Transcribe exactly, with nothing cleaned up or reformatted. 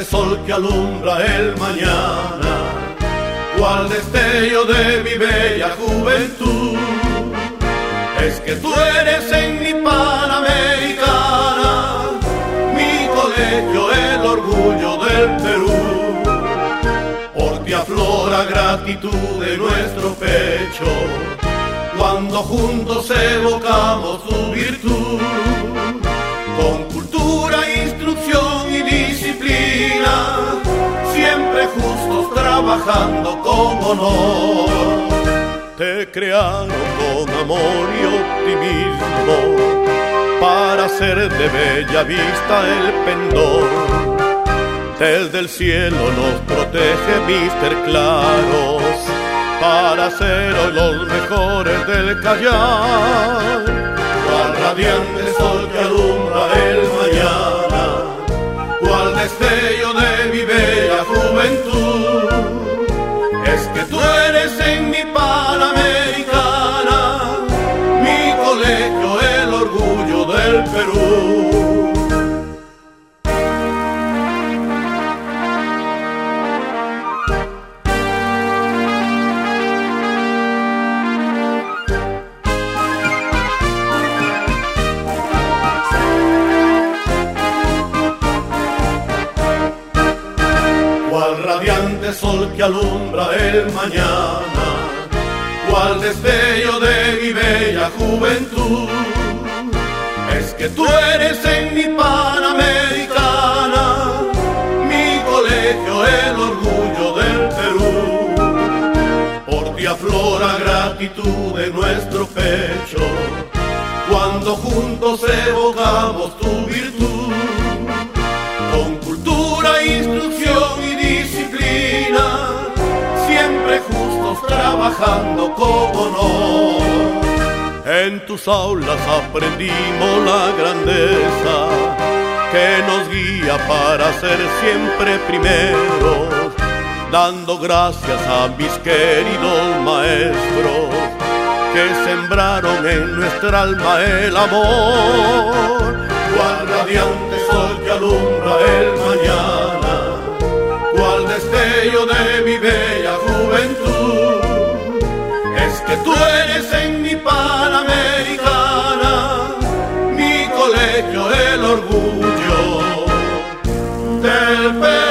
radiante sol que alumbra el mañana, cual destello de mi bella juventud. Es que tú eres en mi Panamericana, mi colegio, el orgullo del Perú. Por ti aflora gratitud en nuestro pecho, cuando juntos evocamos tu virtud. Con cultura, instrucción y disciplina, siempre justos trabajando con honor. Te crearon con amor y optimismo, para ser de bella vista el pendón. Desde el cielo nos protege míster Claros, para ser hoy los mejores del Callao. Cual radiante sol que alumbra el mañana, cual destello de mi bella juventud. Es que tú eres en mi Panamericana, mi colegio, el orgullo del Perú. Cual radiante sol que alumbra el mañana, cual destello de mi bella juventud. Es que tú eres en mi Panamericana, mi colegio, el orgullo del Perú. Por ti aflora gratitud en nuestro pecho, cuando juntos evocamos tu virtud. Con cultura, instrucción y disciplina, siempre justos trabajando con honor. En tus aulas aprendimos la grandeza que nos guía para ser siempre primeros, dando gracias a mis queridos maestros que sembraron en nuestra alma el amor. Cual radiante sol que alumbra el mañana, cual destello de mi bella juventud. Es que tú eres en mi Panamericana, mi colegio, el orgullo del Perú.